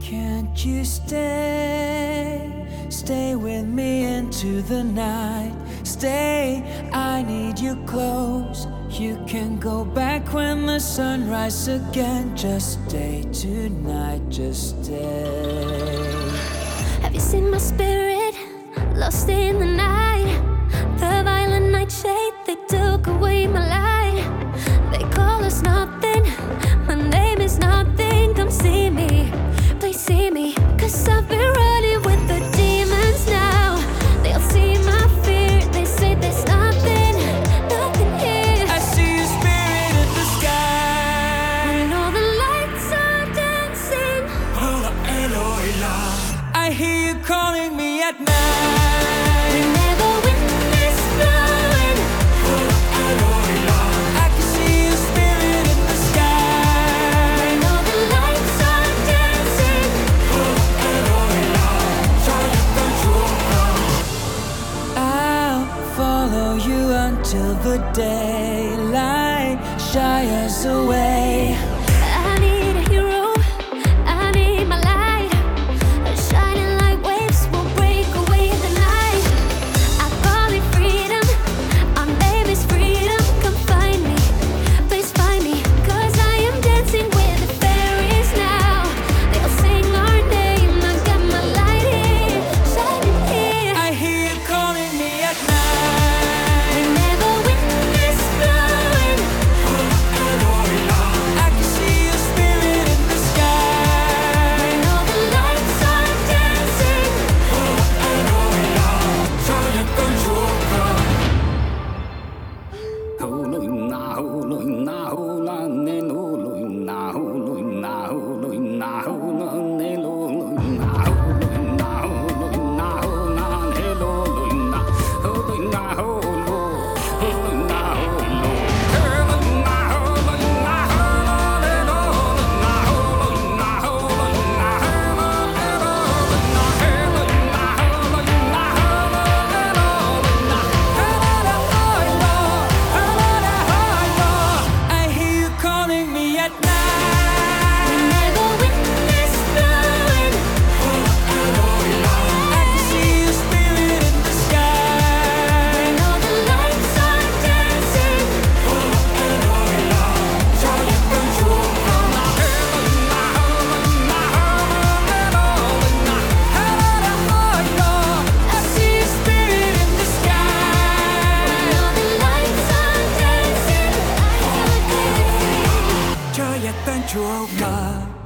Can't you stay with me into the night? Stay, I need you close. You can go back when the sun rises again. Just stay tonight, just stay. Have you seen my spirit lost in the night? The violent nightshade, they took away my light. They call us nothing, my name is nothing. Come see me, please see me, 'cause I've been running with the demons now. They'll see my fear, they say there's nothing here. I see your spirit in the sky. When all the lights are dancing, I hear you calling me at night. whenever wind is blowing, I can see your spirit in the sky. when all the lights are dancing, I'll follow you until the daylight shies away. I need a hero, I need my light. Shining like waves will break away the night. I call it freedom, our name is freedom. Come find me, please find me, 'cause I am dancing with the fairies now. They'll sing our name, I got my light here, shining here. I hear you calling me at night. Whenever wind is blowing, I can see your spirit in the sky. when all the lights are dancing, I hear you calling me at night. whenever wind is blowing, I can see your spirit in the sky. when all the lights are dancing, I see your spirit in the sky. when all the lights are dancing, 저였던 추억과